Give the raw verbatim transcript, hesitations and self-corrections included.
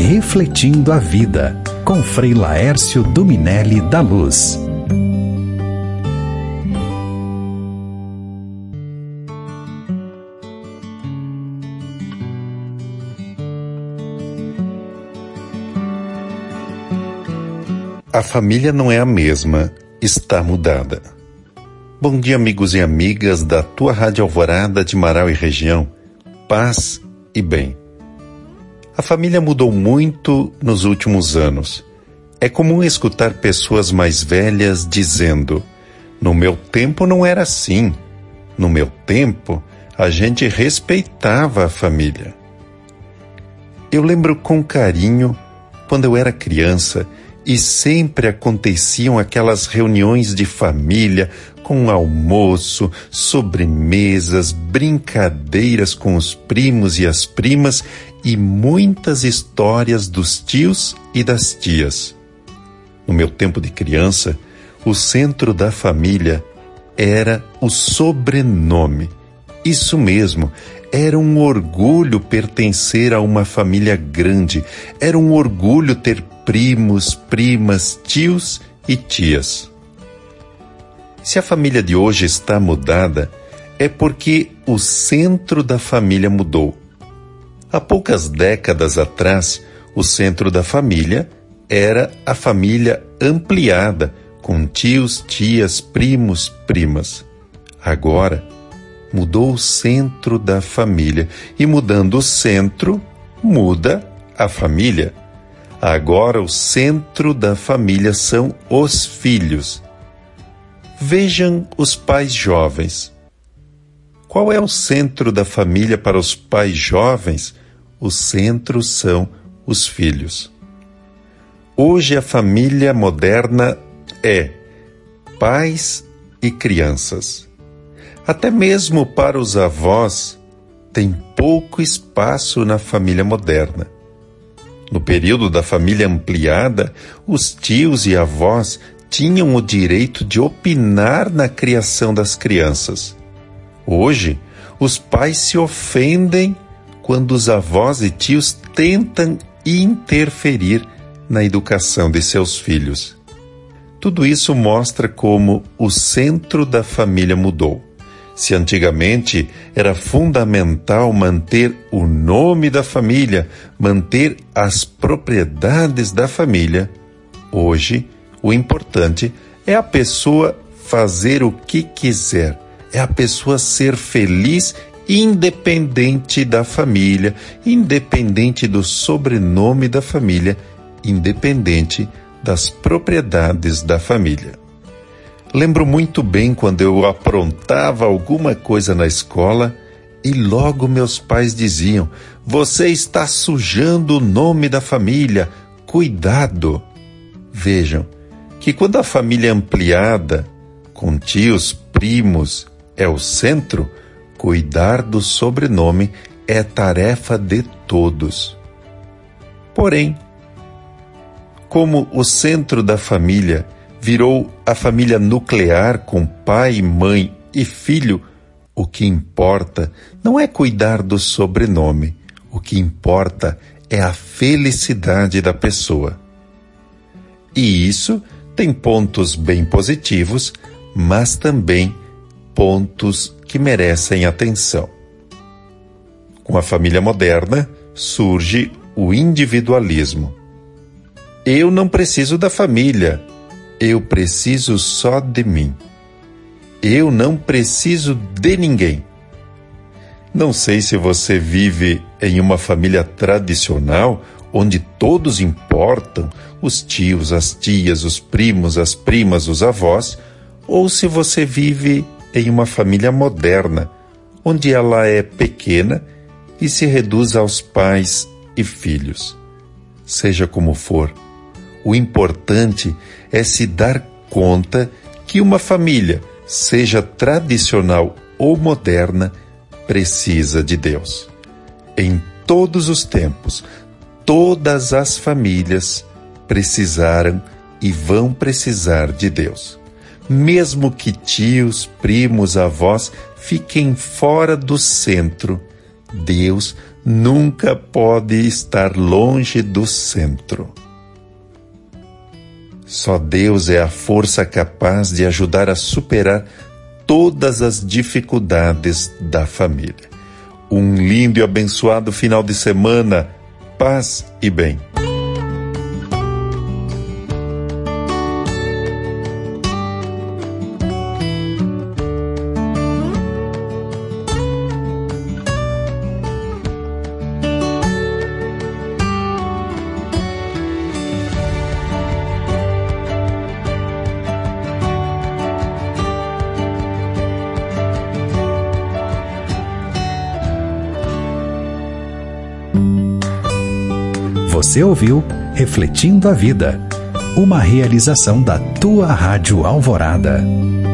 Refletindo a Vida, com Frei Laércio Dominelli da Luz. A família não é a mesma, está mudada. Bom dia, amigos e amigas da tua Rádio Alvorada de Marau e região. Paz e bem. A família mudou muito nos últimos anos. É comum escutar pessoas mais velhas dizendo: no meu tempo não era assim. No meu tempo, a gente respeitava a família. Eu lembro com carinho quando eu era criança e sempre aconteciam aquelas reuniões de família com almoço, sobremesas, brincadeiras com os primos e as primas e muitas histórias dos tios e das tias. No meu tempo de criança, o centro da família era o sobrenome. Isso mesmo, era um orgulho pertencer a uma família grande, era um orgulho ter primos, primas, tios e tias. Se a família de hoje está mudada, é porque o centro da família mudou. Há poucas décadas atrás, o centro da família era a família ampliada, com tios, tias, primos, primas. Agora, mudou o centro da família, e mudando o centro, muda a família. Agora o centro da família são os filhos. Vejam os pais jovens. Qual é o centro da família para os pais jovens? O centro são os filhos. Hoje a família moderna é pais e crianças. Até mesmo para os avós, tem pouco espaço na família moderna. No período da família ampliada, os tios e avós tinham o direito de opinar na criação das crianças. Hoje, os pais se ofendem quando os avós e tios tentam interferir na educação de seus filhos. Tudo isso mostra como o centro da família mudou. Se antigamente era fundamental manter o nome da família, manter as propriedades da família, hoje o importante é a pessoa fazer o que quiser, é a pessoa ser feliz independente da família, independente do sobrenome da família, independente das propriedades da família. Lembro muito bem quando eu aprontava alguma coisa na escola e logo meus pais diziam: você está sujando o nome da família, cuidado! Vejam que quando a família ampliada, com tios, primos, é o centro, cuidar do sobrenome é tarefa de todos. Porém, como o centro da família virou a família nuclear com pai, mãe e filho, o que importa não é cuidar do sobrenome, o que importa é a felicidade da pessoa. E isso tem pontos bem positivos, mas também pontos que merecem atenção. Com a família moderna, surge o individualismo. Eu não preciso da família, eu preciso só de mim. Eu não preciso de ninguém. Não sei se você vive em uma família tradicional, onde todos importam, os tios, as tias, os primos, as primas, os avós, ou se você vive em uma família moderna, onde ela é pequena e se reduz aos pais e filhos. Seja como for, o importante é se dar conta que uma família, seja tradicional ou moderna, precisa de Deus. Em todos os tempos, todas as famílias precisaram e vão precisar de Deus. Mesmo que tios, primos, avós fiquem fora do centro, Deus nunca pode estar longe do centro. Só Deus é a força capaz de ajudar a superar todas as dificuldades da família. Um lindo e abençoado final de semana, paz e bem. Você ouviu Refletindo a Vida, uma realização da tua Rádio Alvorada.